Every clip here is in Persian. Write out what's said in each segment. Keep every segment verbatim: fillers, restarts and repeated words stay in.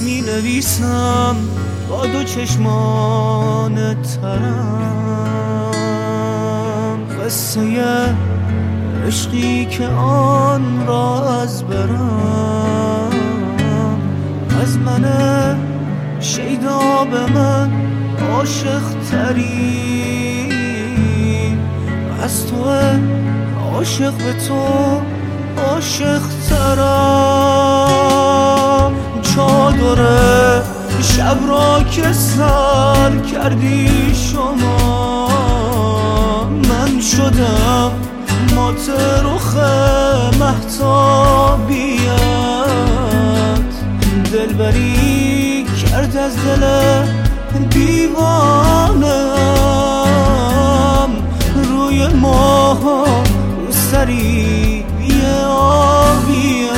می نویسم با دو چشمان ترم قصه عشقی که آن را از برم، از من شیدا به من عاشق تری، از تو عاشق به تو عاشق ترم. چادر شب را که سر کردی شما، من شدم مات رخ مهتابیت، دلبری کرد از دل دیوانم، روی ماه سری آبیم.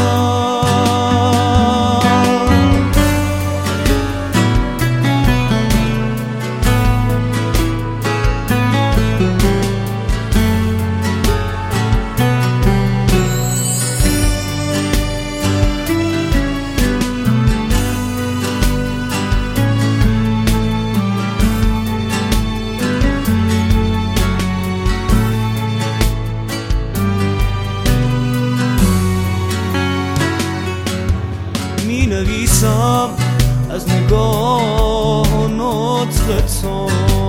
می نویسم از نگاه و نطق تو،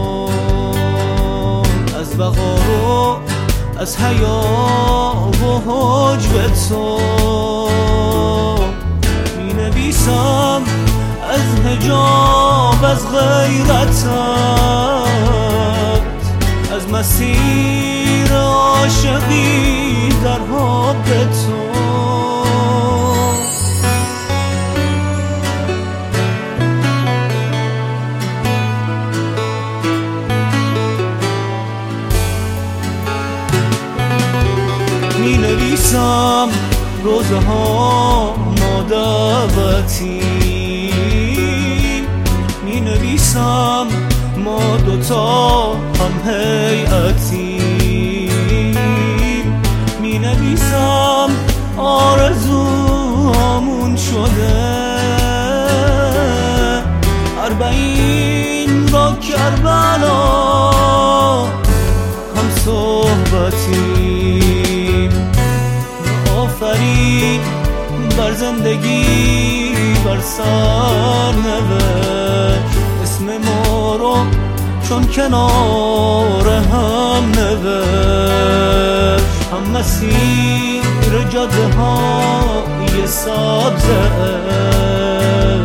از وقار و از حیا و حجب تو. می نویسم از حجاب، از غیرتت، از مسیر عاشقی در حب تو. می نویسم روزه ها نادعوتی، می نویسم ما دوتا هم هیئتی، می نویسم آرزوامون شده اربعین با کربلا هم صحبتی. آفرین بر زندگی بر سر نوشت، اسم ما رو چون کنار هم نوشت، هم مسیر جاده های سبزه